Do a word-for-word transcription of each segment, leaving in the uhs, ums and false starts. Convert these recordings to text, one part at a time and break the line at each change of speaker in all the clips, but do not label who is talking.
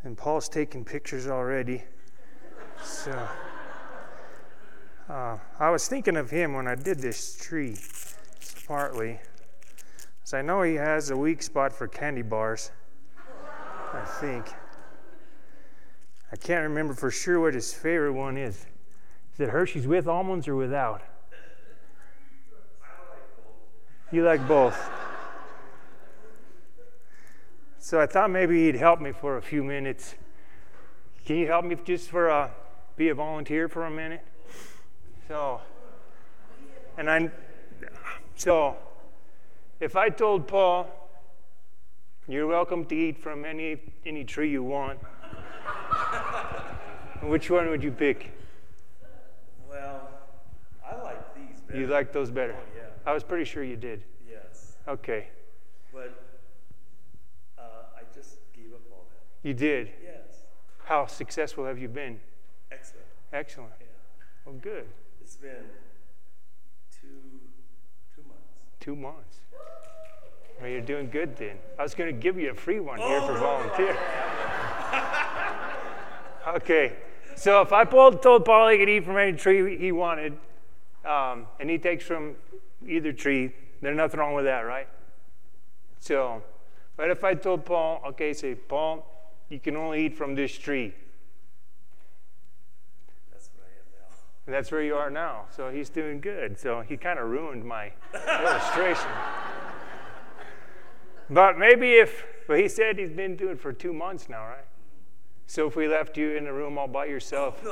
And Paul's taking pictures already. So uh, I was thinking of him when I did this tree, partly. So I know he has a weak spot for candy bars, I think. I can't remember for sure what his favorite one is. Is it Hershey's with almonds or without? You like both. So I thought maybe he'd help me for a few minutes. Can you help me just for a, be a volunteer for a minute? So, and I, so, if I told Paul, you're welcome to eat from any any tree you want, which one would you pick?
Well, I like these better.
You like those better?
Oh, yeah.
I was pretty sure you did.
Yes.
Okay.
But uh, I just gave up all that.
You did?
Yes.
How successful have you been?
Excellent.
Excellent.
Yeah.
Well, good.
It's been two two months.
Two months. Well, you're doing good then. I was going to give you a free one here for volunteer. Okay. So if I told Paul he could eat from any tree he wanted, um, and he takes from either tree, there's nothing wrong with that, right? So, but if I told Paul, okay, say, Paul, you can only eat from this tree.
That's where I am now.
And that's where you are now. So he's doing good. So he kind of ruined my illustration. But maybe if, well, he said he's been doing it for two months now, right? So if we left you in a room all by yourself.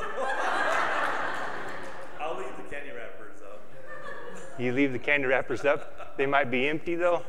I'll leave the candy wrappers up.
You leave the candy wrappers up? They might be empty though.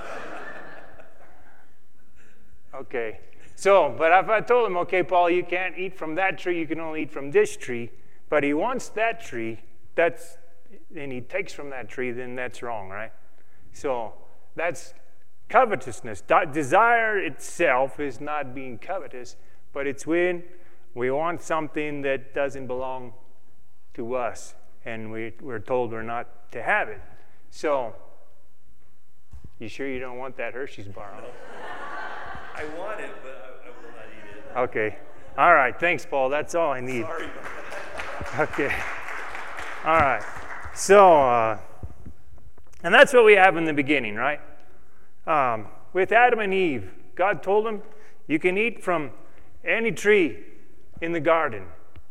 Okay. So, but if I told him, okay, Paul, you can't eat from that tree, you can only eat from this tree, but he wants that tree, that's, and he takes from that tree, then that's wrong, right? So that's covetousness. Desire itself is not being covetous, but it's when we want something that doesn't belong to us, and we, we're told we're not to have it. So, you sure you don't want that Hershey's bar?
No. I want it, but I, I will not eat it.
Okay. All right. Thanks, Paul. That's all I need.
Sorry.
Okay. All right. So, uh, and that's what we have in the beginning, right? Um, with Adam and Eve, God told them, you can eat from any tree in the garden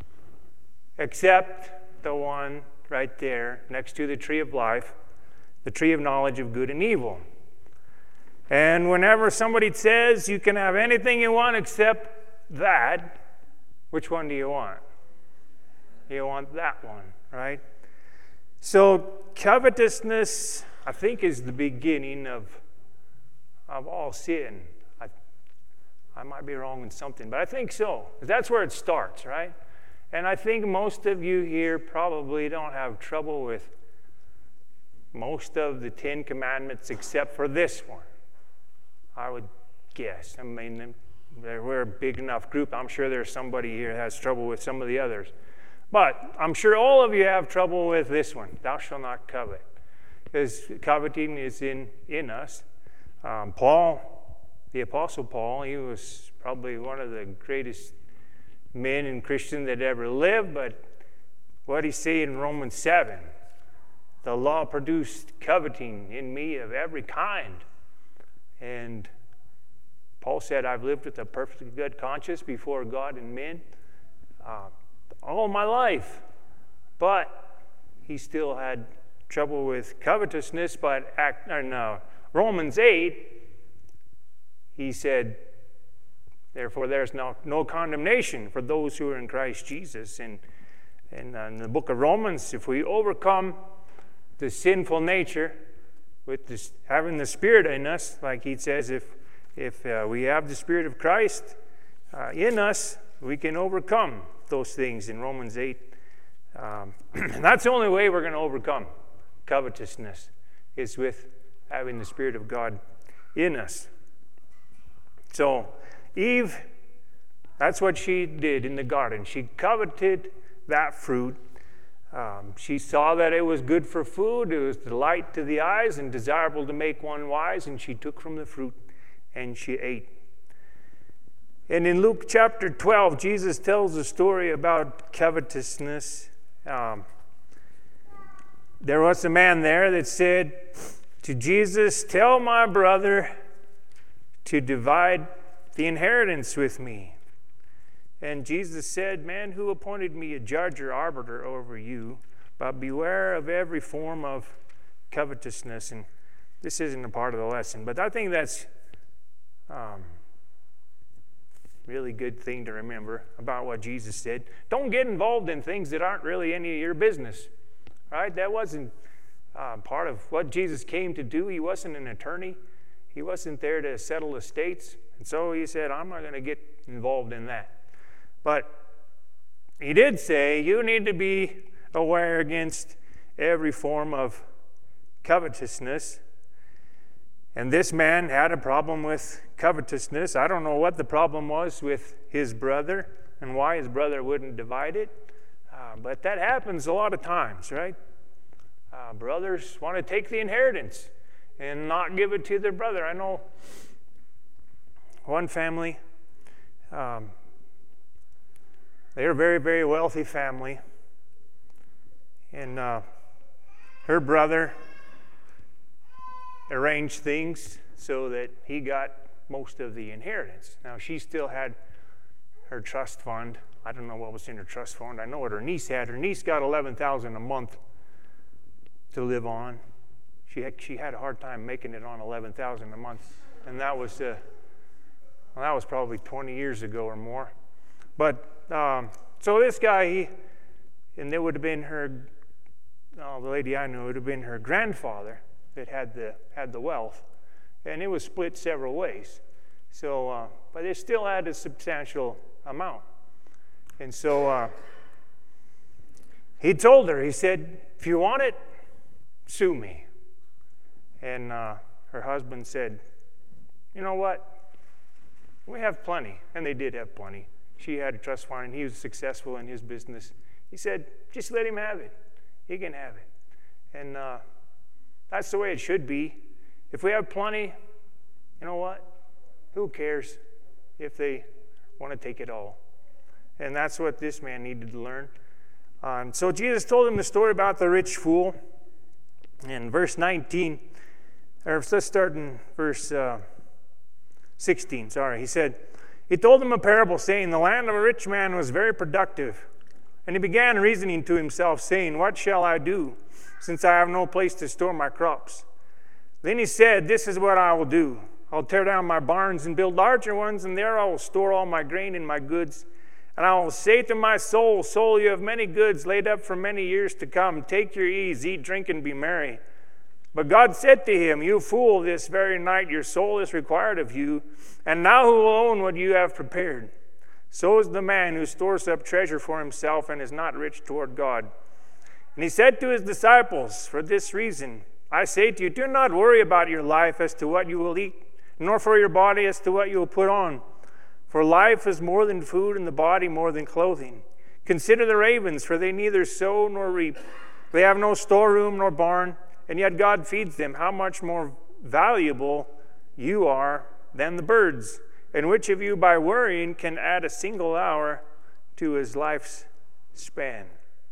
except the one right there next to the tree of life, the tree of knowledge of good and evil. And whenever somebody says you can have anything you want except that, which one do you want? You want that one, right? So covetousness, I think, is the beginning of, of all sin. I, I might be wrong in something, but I think so. That's where it starts, right? And I think most of you here probably don't have trouble with most of the Ten Commandments except for this one, I would guess. I mean, we're a big enough group. I'm sure there's somebody here that has trouble with some of the others. But I'm sure all of you have trouble with this one, thou shalt not covet. Because coveting is in, in us. Um, Paul, the Apostle Paul, he was probably one of the greatest men and Christians that ever lived, but what did he say in Romans seven? The law produced coveting in me of every kind. And Paul said, I've lived with a perfectly good conscience before God and men uh, all my life. But he still had trouble with covetousness. But act, or no, Romans eight, he said, therefore there's no, no condemnation for those who are in Christ Jesus. And, and uh, in the book of Romans, if we overcome the sinful nature with this, having the Spirit in us, like he says, if if uh, we have the Spirit of Christ uh, in us, we can overcome those things in Romans eight. Um, and that's the only way we're going to overcome covetousness, is with having the Spirit of God in us. So Eve, that's what she did in the garden. She coveted that fruit. Um, she saw that it was good for food, it was delight to the eyes and desirable to make one wise, and she took from the fruit and she ate. And in Luke chapter twelve, Jesus tells a story about covetousness. Um, there was a man there that said to Jesus, "Tell my brother to divide the inheritance with me." And Jesus said, "Man, who appointed me a judge or arbiter over you? But beware of every form of covetousness." And this isn't a part of the lesson, but I think that's um, really good thing to remember about what Jesus said. Don't get involved in things that aren't really any of your business, right? That wasn't uh, part of what Jesus came to do. He wasn't an attorney. He wasn't there to settle estates. And so he said, I'm not going to get involved in that. But he did say, you need to be aware against every form of covetousness. And this man had a problem with covetousness. I don't know what the problem was with his brother and why his brother wouldn't divide it. Uh, but that happens a lot of times, right? Uh, brothers want to take the inheritance and not give it to their brother. I know one family, um, they're a very, very wealthy family. And uh, her brother arranged things so that he got most of the inheritance. Now, she still had her trust fund. I don't know what was in her trust fund. I know what her niece had. Her niece got eleven thousand dollars a month to live on. She had, she had a hard time making it on eleven thousand dollars a month. And that was, uh, well, that was probably twenty years ago or more. But, um, so this guy, he, and it would have been her, oh, the lady I knew, it would have been her grandfather that had the had the wealth, and it was split several ways. So, uh, but it still had a substantial amount. And so uh, he told her, he said, "If you want it, sue me." And uh, her husband said, "You know what? We have plenty," and they did have plenty. She had a trust fund, and he was successful in his business. He said, "Just let him have it. He can have it." And uh, that's the way it should be. If we have plenty, you know what? Who cares if they want to take it all? And that's what this man needed to learn. Um, so Jesus told him the story about the rich fool. In verse nineteen, or let's start in verse uh, sixteen, sorry. He said, he told him a parable saying, the land of a rich man was very productive. And he began reasoning to himself, saying, what shall I do, since I have no place to store my crops? Then he said, this is what I will do. I'll tear down my barns and build larger ones, and there I will store all my grain and my goods. And I will say to my soul, soul, you have many goods laid up for many years to come. Take your ease, eat, drink, and be merry. But God said to him, you fool, this very night your soul is required of you, and now who will own what you have prepared? So is the man who stores up treasure for himself and is not rich toward God. And he said to his disciples, for this reason, I say to you, do not worry about your life as to what you will eat, nor for your body as to what you will put on. For life is more than food, and the body more than clothing. Consider the ravens, for they neither sow nor reap. They have no storeroom nor barn, and yet God feeds them. How much more valuable you are than the birds? And which of you by worrying can add a single hour to his life's span?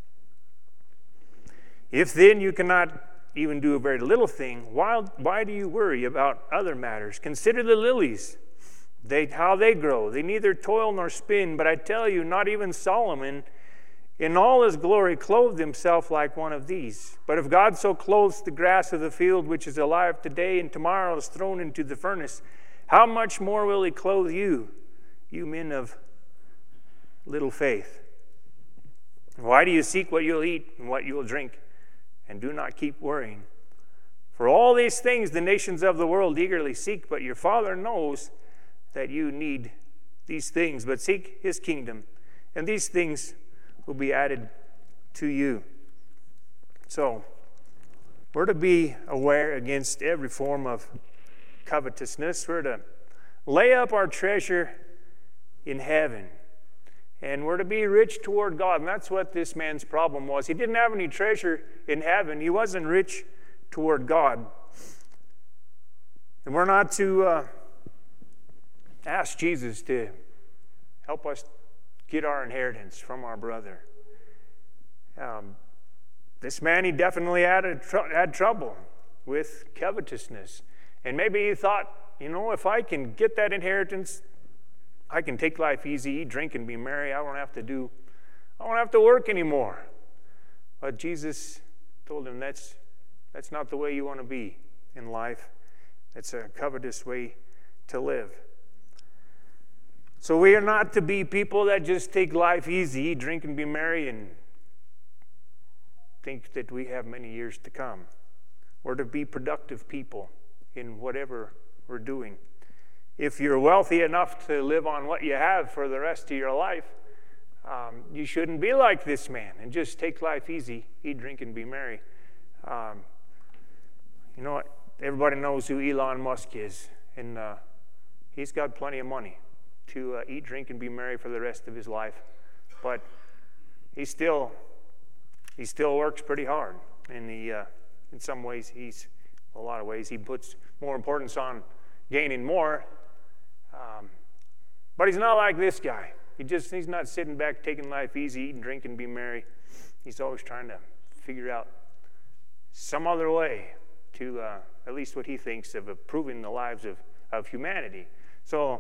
If then you cannot even do a very little thing, why, why do you worry about other matters? Consider the lilies, they, how they grow. They neither toil nor spin, but I tell you, not even Solomon in all his glory clothed himself like one of these. But if God so clothes the grass of the field, which is alive today and tomorrow is thrown into the furnace, how much more will he clothe you, you men of little faith? Why do you seek what you'll eat and what you will drink, and do not keep worrying? For all these things the nations of the world eagerly seek, but your Father knows that you need these things. But seek his kingdom, and these things will be added to you. So, we're to be aware against every form of covetousness. We're to lay up our treasure in heaven. And we're to be rich toward God. And that's what this man's problem was. He didn't have any treasure in heaven. He wasn't rich toward God. And we're not to uh, ask Jesus to help us get our inheritance from our brother. Um, this man, he definitely had, a tr- had trouble with covetousness. And maybe he thought, you know, if I can get that inheritance, I can take life easy, eat, drink, and be merry. I won't have to do, I won't have to work anymore. But Jesus told him that's that's not the way you want to be in life. It's a covetous way to live. So we are not to be people that just take life easy, eat, drink, and be merry, and think that we have many years to come. We're to be productive people in whatever we're doing. If you're wealthy enough to live on what you have for the rest of your life, um, you shouldn't be like this man and just take life easy, eat, drink, and be merry. Um, you know what? Everybody knows who Elon Musk is, and uh, he's got plenty of money to uh, eat, drink, and be merry for the rest of his life. But he still he still works pretty hard. In the uh, in some ways, he's a lot of ways he puts more importance on gaining more. Um, but he's not like this guy. He just he's not sitting back taking life easy, eating, drinking, be merry. He's always trying to figure out some other way to uh, at least what he thinks of improving the lives of, of humanity. So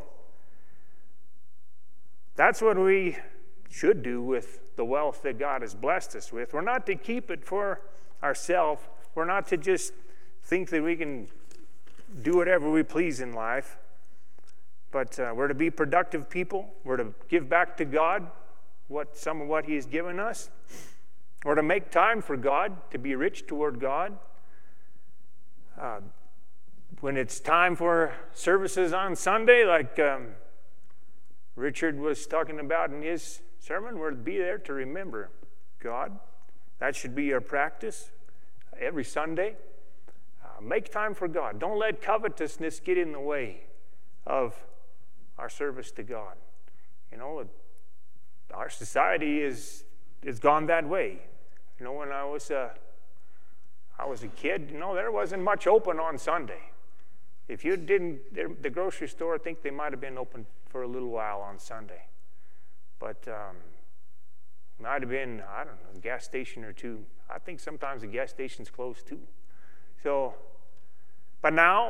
that's what we should do with the wealth that God has blessed us with. We're not to keep it for ourselves. We're not to just think that we can do whatever we please in life. But uh, we're to be productive people. We're to give back to God what some of what He has given us. We're to make time for God, to be rich toward God. Uh, when it's time for services on Sunday, like um, Richard was talking about in his sermon, we're to be there to remember God. That should be our practice every Sunday. Uh, make time for God. Don't let covetousness get in the way of our service to God. You know, our society is is gone that way. You know, when I was a I was a kid, you know, there wasn't much open on Sunday. If you didn't, the grocery store, I think they might have been open for a little while on Sunday, but um, might have been, I don't know, a gas station or two. I think sometimes the gas station's closed too. So, but now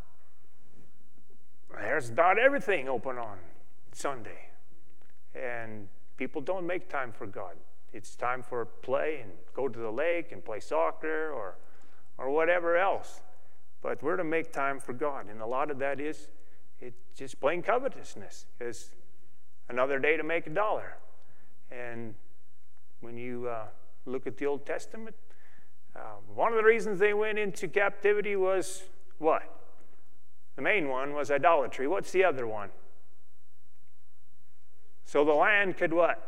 there's about everything open on Sunday. And people don't make time for God. It's time for play and go to the lake and play soccer or or whatever else. But we're to make time for God. And a lot of that is it's just plain covetousness. It's another day to make a dollar. And when you uh, look at the Old Testament, uh, one of the reasons they went into captivity was what? The main one was idolatry. What's the other one? So the land could what?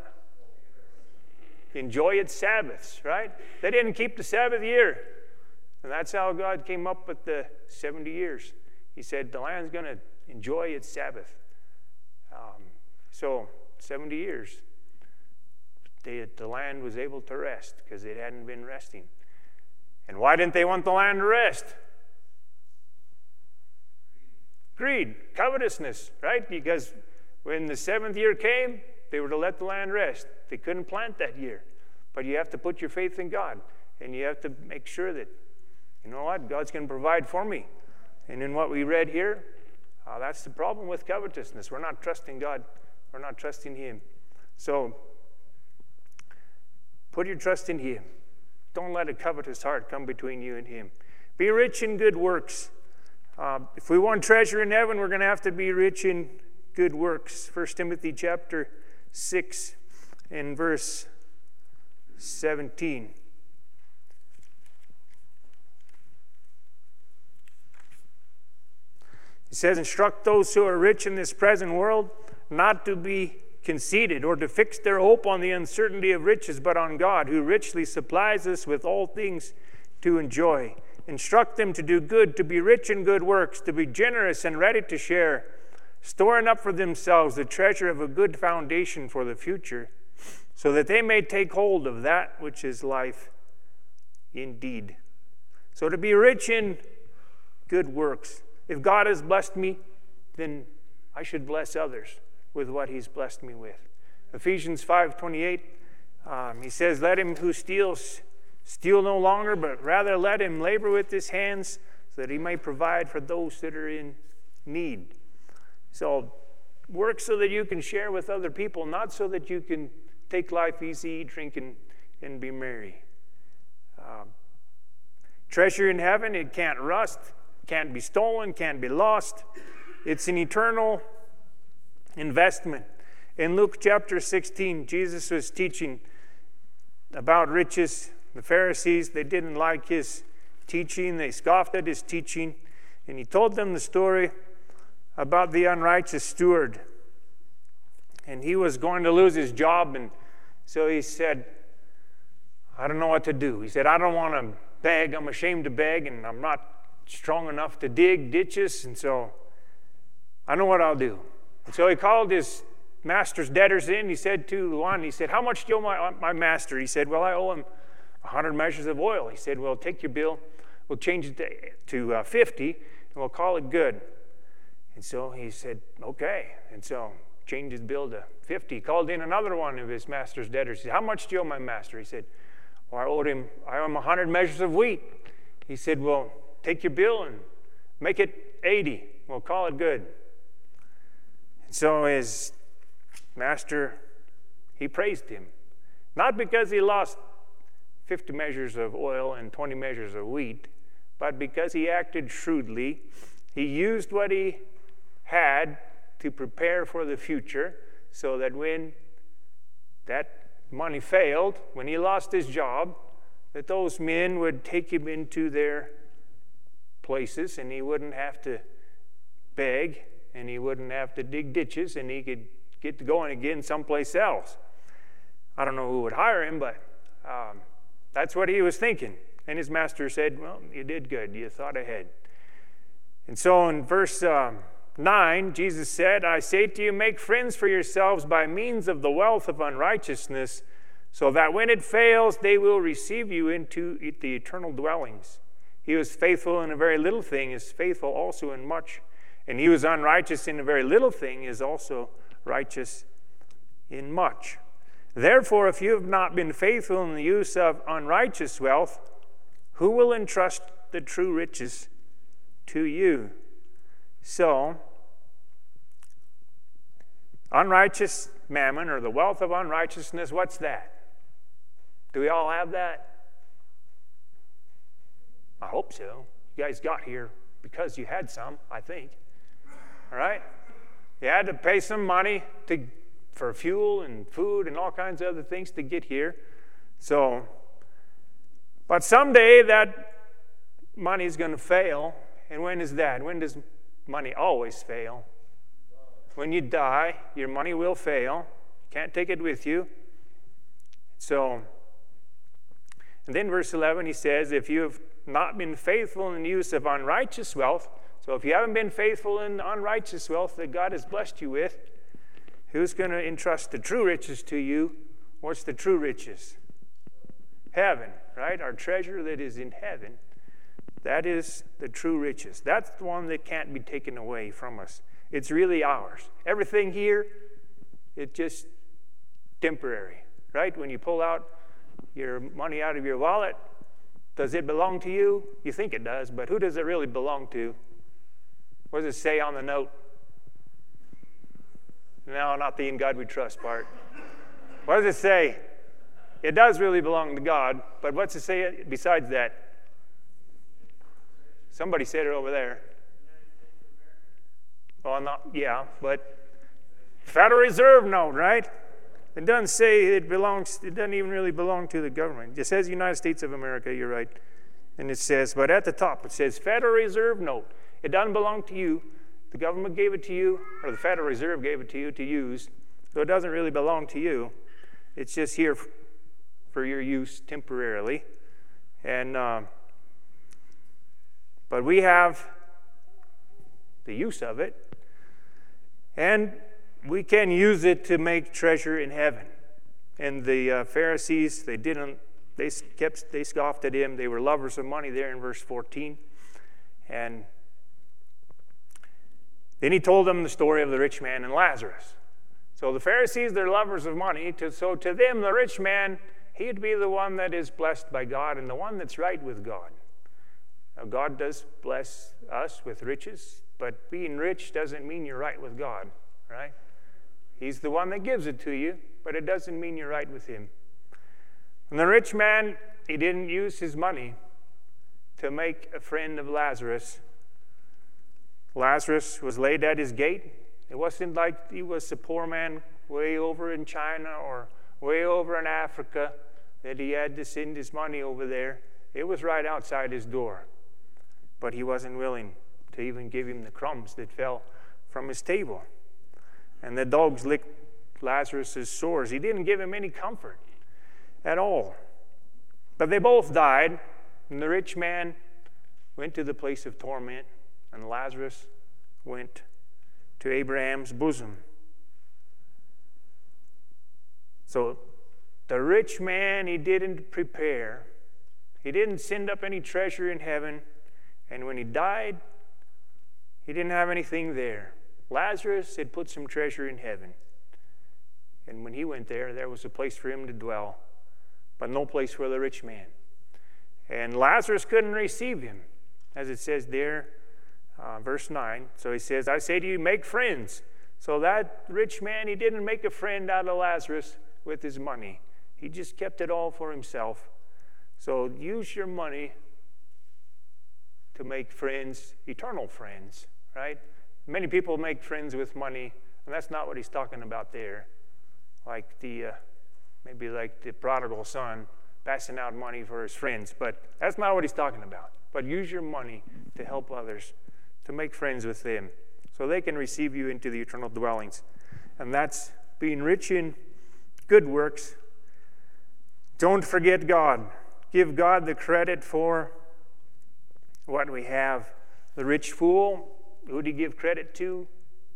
Enjoy its Sabbaths, right? They didn't keep the Sabbath year. And that's how God came up with the seventy years. He said the land's going to enjoy its Sabbath. Um, so seventy years, they, the land was able to rest because it hadn't been resting. And why didn't they want the land to rest? Greed, covetousness, right? Because when the seventh year came, they were to let the land rest. They couldn't plant that year. But you have to put your faith in God. And you have to make sure that, you know what, God's going to provide for me. And in what we read here, uh, that's the problem with covetousness. We're not trusting God. We're not trusting Him. So, put your trust in Him. Don't let a covetous heart come between you and Him. Be rich in good works. Uh, if we want treasure in heaven, we're going to have to be rich in good works. First Timothy chapter six and verse seventeen. It says, instruct those who are rich in this present world not to be conceited or to fix their hope on the uncertainty of riches, but on God, who richly supplies us with all things to enjoy. Instruct them to do good, to be rich in good works, to be generous and ready to share, storing up for themselves the treasure of a good foundation for the future, so that they may take hold of that which is life indeed. So to be rich in good works. If God has blessed me, then I should bless others. with what he's blessed me with. Ephesians five twenty-eight, um, he says, let him who steals steal no longer, but rather let him labor with his hands so that he may provide for those that are in need. So work so that you can share with other people, not so that you can take life easy, eat, drink, and, and be merry. Um, treasure in heaven, it can't rust, can't be stolen, can't be lost. It's an eternal investment. In Luke chapter sixteen, Jesus was teaching about riches. The Pharisees, they didn't like his teaching. They scoffed at his teaching. And he told them the story about the unrighteous steward. And he was going to lose his job. And so he said, I don't know what to do. He said, I don't want to beg. I'm ashamed to beg. And I'm not strong enough to dig ditches. And so I know what I'll do. And so he called his master's debtors in. He said to one, he said, how much do you owe my, my master? He said, well, I owe him one hundred measures of oil. He said, well, take your bill. We'll change it to, to uh, fifty, and we'll call it good. And so he said, okay. And so changed his bill to fifty. He called in another one of his master's debtors. He said, how much do you owe my master? He said, well, I owed him, I owe him one hundred measures of wheat. He said, well, take your bill and make it eighty. We'll call it good. And so his master, he praised him. Not because he lost fifty measures of oil and twenty measures of wheat, but because he acted shrewdly. He used what he had to prepare for the future, so that when that money failed, when he lost his job, that those men would take him into their places, and he wouldn't have to beg, and he wouldn't have to dig ditches, and he could get going again someplace else. I don't know who would hire him, but um, that's what he was thinking. And his master said, well, you did good. You thought ahead. And so in verse um, nine, Jesus said, I say to you, make friends for yourselves by means of the wealth of unrighteousness, so that when it fails, they will receive you into the eternal dwellings. He was faithful in a very little thing, is faithful also in much. And he was unrighteous in a very little thing, is also righteous in much. Therefore, if you have not been faithful in the use of unrighteous wealth, who will entrust the true riches to you? So, unrighteous mammon, or the wealth of unrighteousness, what's that? Do we all have that? I hope so. You guys got here because you had some, I think. All right? You had to pay some money to for fuel and food and all kinds of other things to get here. So, but someday that money is going to fail. And when is that? When does money always fail? When you die, your money will fail. You can't take it with you. So, and then verse eleven, he says, if you have not been faithful in the use of unrighteous wealth, so if you haven't been faithful in unrighteous wealth that God has blessed you with, who's going to entrust the true riches to you? What's the true riches? Heaven, right? Our treasure that is in heaven. That is the true riches. That's the one that can't be taken away from us. It's really ours. Everything here, it's just temporary, right? When you pull out your money out of your wallet, does it belong to you? You think it does, but who does it really belong to? What does it say on the note? No, not the in God we trust part. What does it say? It does really belong to God, but what's it say besides that? Somebody said it over there. Well, not, yeah, but Federal Reserve note, right? It doesn't say it belongs, it doesn't even really belong to the government. It says United States of America, you're right. And it says, but at the top it says Federal Reserve note. It doesn't belong to you. The government gave it to you, or the Federal Reserve gave it to you to use. So it doesn't really belong to you. It's just here for your use temporarily. And um, but we have the use of it, and we can use it to make treasure in heaven. And the uh, Pharisees, they didn't. They kept. They scoffed at him. They were lovers of money. There in verse fourteen, and then he told them the story of the rich man and Lazarus. So the Pharisees, they're lovers of money. To, so to them, the rich man, he'd be the one that is blessed by God and the one that's right with God. Now, God does bless us with riches, but being rich doesn't mean you're right with God, right? He's the one that gives it to you, but it doesn't mean you're right with him. And the rich man, he didn't use his money to make a friend of Lazarus. Lazarus was laid at his gate. It wasn't like he was a poor man way over in China or way over in Africa that he had to send his money over there. It was right outside his door. But he wasn't willing to even give him the crumbs that fell from his table. And the dogs licked Lazarus' sores. He didn't give him any comfort at all. But they both died, and the rich man went to the place of torment, and Lazarus went to Abraham's bosom. So the rich man, he didn't prepare. He didn't send up any treasure in heaven. And when he died, he didn't have anything there. Lazarus had put some treasure in heaven. And when he went there, there was a place for him to dwell, but no place for the rich man. And Lazarus couldn't receive him, as it says there, uh, verse nine. So he says, I say to you, make friends. So that rich man, he didn't make a friend out of Lazarus with his money. He just kept it all for himself. So use your money to make friends, eternal friends, right? Many people make friends with money, and that's not what he's talking about there. Like the, uh, maybe like the prodigal son passing out money for his friends, but that's not what he's talking about. But use your money to help others, to make friends with them, so they can receive you into the eternal dwellings. And that's being rich in good works. Don't forget God. Give God the credit for what we have. The rich fool, who did he give credit to?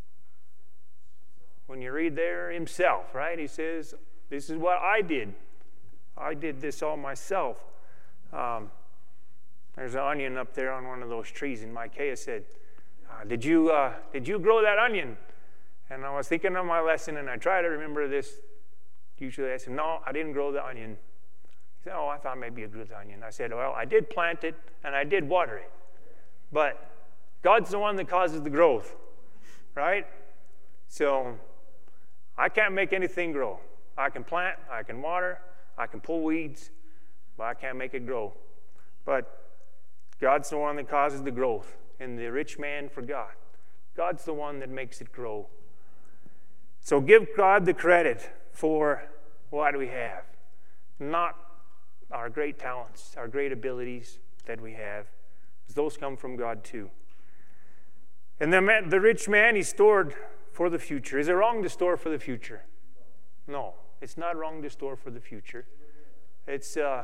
When you read there, himself, right? He says, this is what I did. I did this all myself. Um, there's an onion up there on one of those trees, and Micaiah said, uh, did you uh, did you grow that onion? And I was thinking of my lesson, and I try to remember this. Usually I said, no, I didn't grow the onion. He said, oh, I thought maybe you grew the onion. I said, well, I did plant it, and I did water it. But God's the one that causes the growth, right? So I can't make anything grow. I can plant, I can water, I can pull weeds, but I can't make it grow. But God's the one that causes the growth. And the rich man forgot. God's the one that makes it grow. So give God the credit for what we have, not our great talents, our great abilities that we have. Those come from God too. And the, man, the rich man, he stored for the future. Is it wrong to store for the future? No, it's not wrong to store for the future. It's, uh,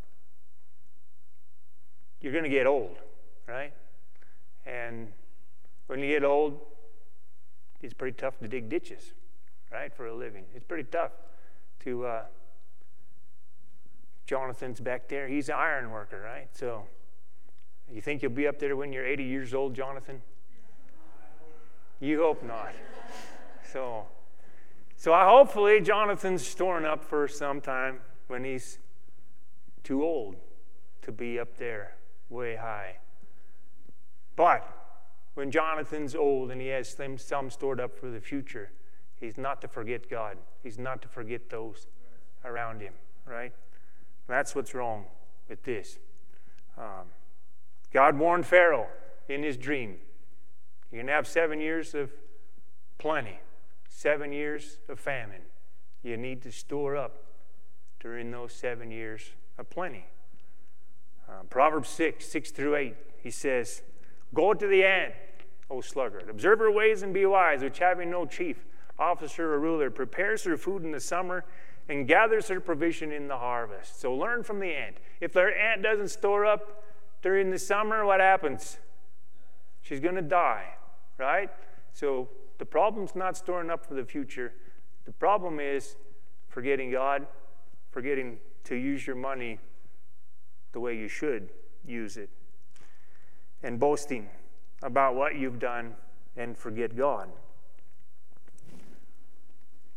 you're going to get old, right? And when you get old, it's pretty tough to dig ditches, right, for a living. It's pretty tough to, uh, Jonathan's back there. He's an iron worker, right? So you think you'll be up there when you're eighty years old, Jonathan? You hope not. So, so I hopefully Jonathan's storing up for some time when he's too old to be up there way high. But when Jonathan's old and he has some, some stored up for the future, he's not to forget God. He's not to forget those around him, right? That's what's wrong with this. Um, God warned Pharaoh in his dream, you're going to have seven years of plenty, seven years of famine. You need to store up during those seven years of plenty. Uh, Proverbs six, six through eight, he says, go to the ant, O sluggard. Observe her ways and be wise, which having no chief, officer or ruler, prepares her food in the summer and gathers her provision in the harvest. So learn from the ant. If their ant doesn't store up during the summer, what happens? She's going to die, right? So the problem's not storing up for the future. The problem is forgetting God, forgetting to use your money the way you should use it, and boasting about what you've done and forget God.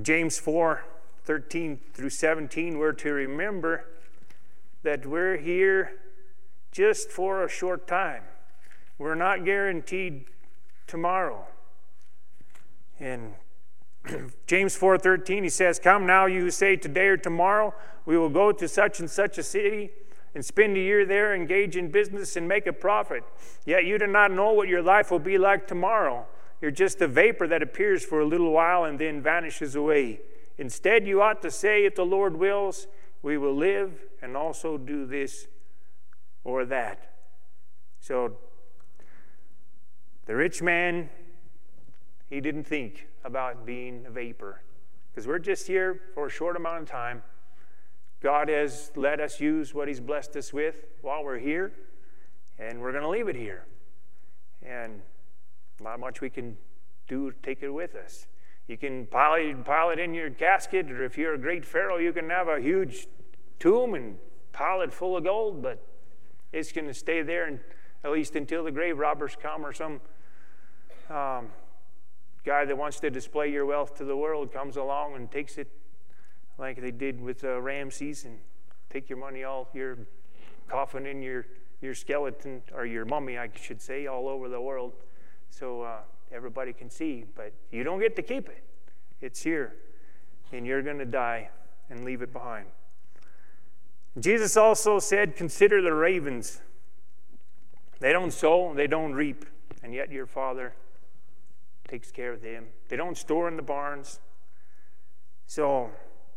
James four, thirteen through seventeen, we're to remember that we're here just for a short time. We're not guaranteed tomorrow. And James four thirteen, he says, "Come now, you who say today or tomorrow, we will go to such and such a city and spend a year there, engage in business and make a profit. Yet you do not know what your life will be like tomorrow. You're just a vapor that appears for a little while and then vanishes away. Instead, you ought to say, if the Lord wills, we will live and also do this or that." So, the rich man, he didn't think about being a vapor, because we're just here for a short amount of time. God has let us use what he's blessed us with while we're here, and we're going to leave it here. And not much we can do to take it with us. You can pile it, pile it in your casket, or if you're a great pharaoh, you can have a huge tomb and pile it full of gold, but it's going to stay there, and at least until the grave robbers come, or some um, guy that wants to display your wealth to the world comes along and takes it, like they did with uh, Ramses, and take your money, all your coffin and your, your skeleton, or your mummy, I should say, all over the world, so uh, everybody can see. But you don't get to keep it. It's here, and you're going to die and leave it behind. Jesus also said, "Consider the ravens. They don't sow, they don't reap, and yet your Father takes care of them. They don't store in the barns." So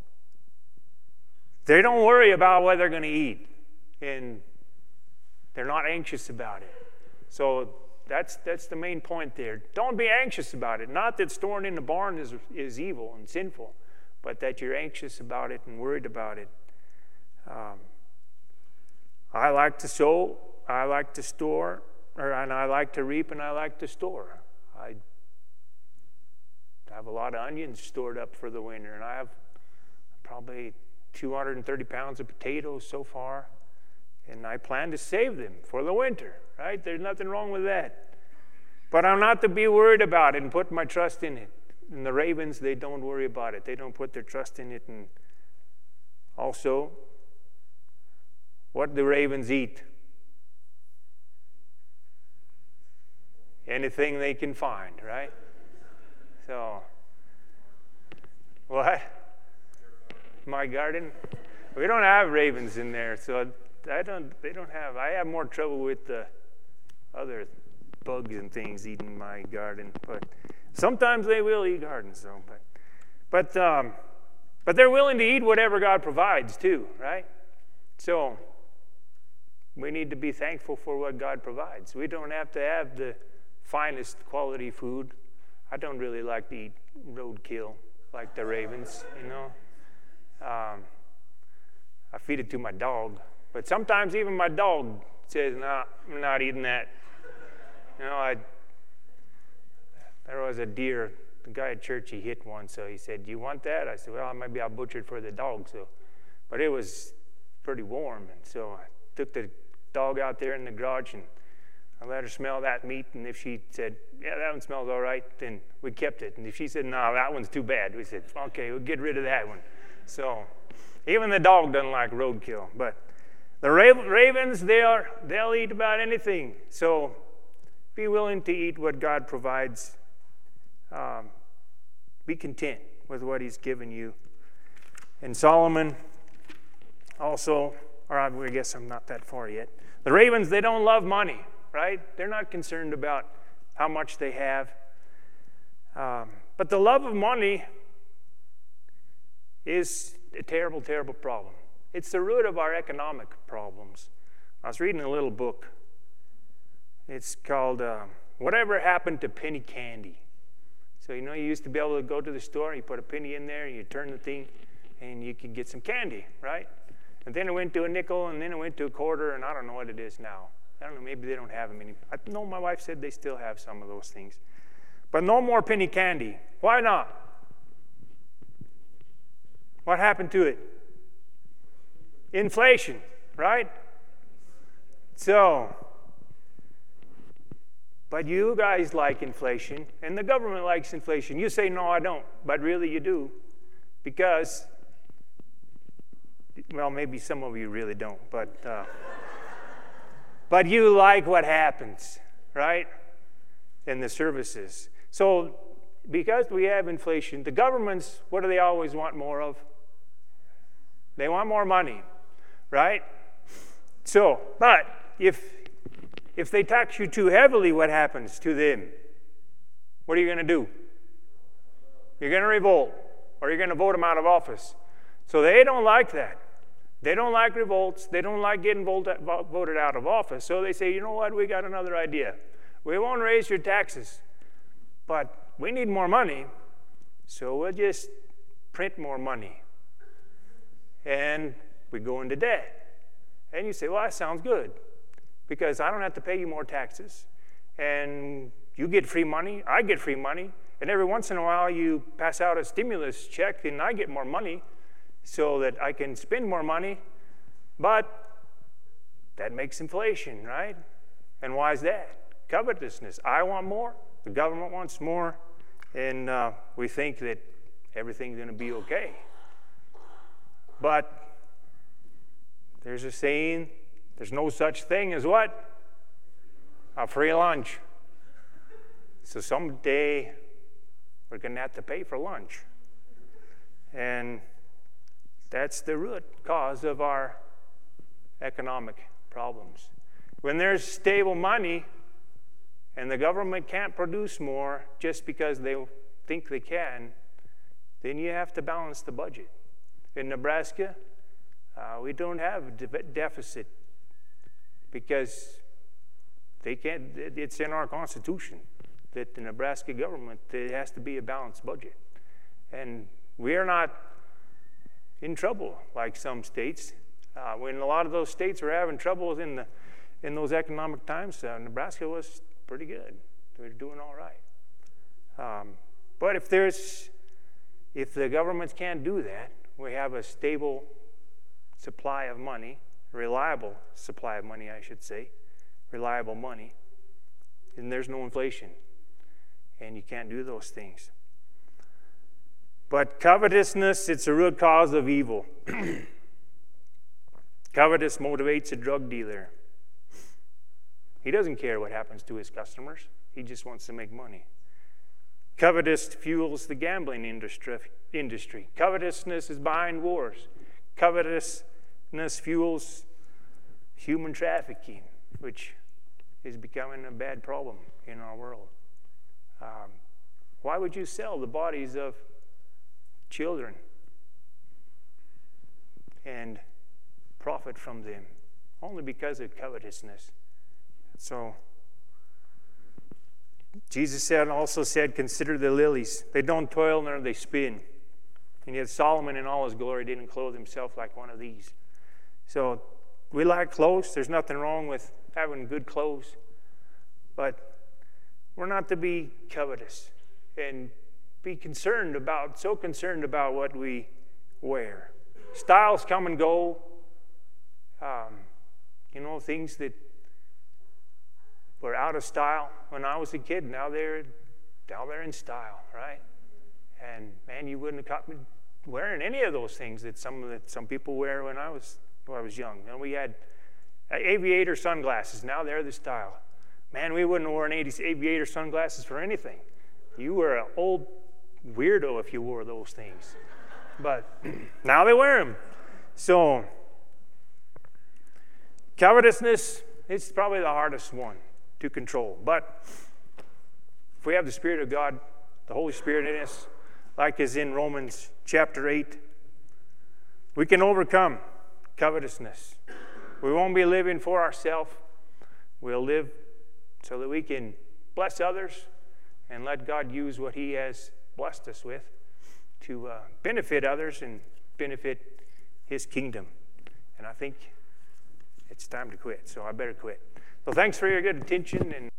they don't worry about what they're going to eat, and they're not anxious about it. So that's that's the main point there. Don't be anxious about it. Not that storing in the barn is, is evil and sinful, but that you're anxious about it and worried about it. Um, I like to sow, I like to store, or, and I like to reap, and I like to store. I have a lot of onions stored up for the winter, and I have probably two hundred thirty pounds of potatoes so far, and I plan to save them for the winter, right? There's nothing wrong with that. But I'm not to be worried about it and put my trust in it. And the ravens, they don't worry about it. They don't put their trust in it. And also, what do ravens eat? Anything they can find, right? So, what? My garden? We don't have ravens in there, so I don't. They don't have. I have more trouble with the other bugs and things eating my garden. But sometimes they will eat gardens, though. But, but, um, but they're willing to eat whatever God provides too, right? So we need to be thankful for what God provides. We don't have to have the finest quality food. I don't really like to eat roadkill like the ravens, you know. Um, I feed it to my dog, but sometimes even my dog says, "No, nah, I'm not eating that." You know, I there was a deer. The guy at church, he hit one, so he said, "Do you want that?" I said, "Well, maybe I'll butcher it for the dog." So, but it was pretty warm, and so I took the dog out there in the garage and I let her smell that meat, and if she said, "Yeah, that one smells all right," then we kept it. And if she said, "No, that one's too bad," we said, "Okay, we'll get rid of that one." So even the dog doesn't like roadkill. But the ravens, they are, they'll eat about anything. So be willing to eat what God provides. Um, be content with what he's given you. And Solomon also, or I guess I'm not that far yet. The ravens, they don't love money, right? They're not concerned about how much they have. Um, but the love of money is a terrible, terrible problem. It's the root of our economic problems. I was reading a little book. It's called uh, Whatever Happened to Penny Candy. So, you know, you used to be able to go to the store, you put a penny in there, you turn the thing, and you could get some candy, right? And then it went to a nickel, and then it went to a quarter, and I don't know what it is now. I don't know, maybe they don't have them anymore. I know my wife said they still have some of those things. But no more penny candy. Why not? What happened to it? Inflation, right? So, but you guys like inflation, and the government likes inflation. You say, "No, I don't," but really you do. Because, well, maybe some of you really don't, but uh, but you like what happens, right, in the services. So because we have inflation, the governments, what do they always want more of? They want more money, right? So, but if if they tax you too heavily, what happens to them? What are you going to do? You're going to revolt, or you're going to vote them out of office. So they don't like that. They don't like revolts. They don't like getting voted out of office. So they say, you know what, we got another idea. We won't raise your taxes, but we need more money, so we'll just print more money. And we go into debt. And you say, well, that sounds good, because I don't have to pay you more taxes. And you get free money, I get free money, and every once in a while you pass out a stimulus check and I get more money so that I can spend more money. But that makes inflation, right? And why is that? Covetousness. I want more, the government wants more, and uh, we think that everything's going to be okay. But there's a saying, there's no such thing as what? A free lunch. So someday we're going to have to pay for lunch. And that's the root cause of our economic problems. When there's stable money and the government can't produce more just because they think they can, then you have to balance the budget. In Nebraska, uh, we don't have a de- deficit because they can't. It's in our Constitution that the Nebraska government, it has to be a balanced budget. And we are not in trouble like some states. Uh, when a lot of those states were having trouble in the in those economic times, uh, Nebraska was pretty good. They were doing all right. Um, but if there's, if the governments can't do that, we have a stable supply of money, reliable supply of money, I should say, reliable money, and there's no inflation. And you can't do those things. But covetousness, it's a root cause of evil. Covetous motivates a drug dealer. He doesn't care what happens to his customers. He just wants to make money. Covetous fuels the gambling industry. industry. Covetousness is behind wars. Covetousness fuels human trafficking, which is becoming a bad problem in our world. Um, why would you sell the bodies of children and profit from them? Only because of covetousness. So Jesus said, also said, consider the lilies. They don't toil nor they spin. And yet Solomon in all his glory didn't clothe himself like one of these. So we like clothes. There's nothing wrong with having good clothes. But we're not to be covetous and be concerned about, so concerned about what we wear. Styles come and go. Um, you know, things that were out of style when I was a kid, now they're, now they're in style, right? And man, you wouldn't have caught me wearing any of those things that some that some people wear when I was when I was young. And we had aviator sunglasses. Now they're the style. Man, we wouldn't have worn aviator sunglasses for anything. You were an old weirdo if you wore those things. But now they wear them. So covetousness, it's probably the hardest one to control. But if we have the Spirit of God, the Holy Spirit in us, like is in Romans chapter eight, we can overcome covetousness. We won't be living for ourselves. We'll live so that we can bless others and let God use what He has blessed us with to uh, benefit others and benefit His kingdom. And I think it's time to quit, so I better quit. So thanks for your good attention. And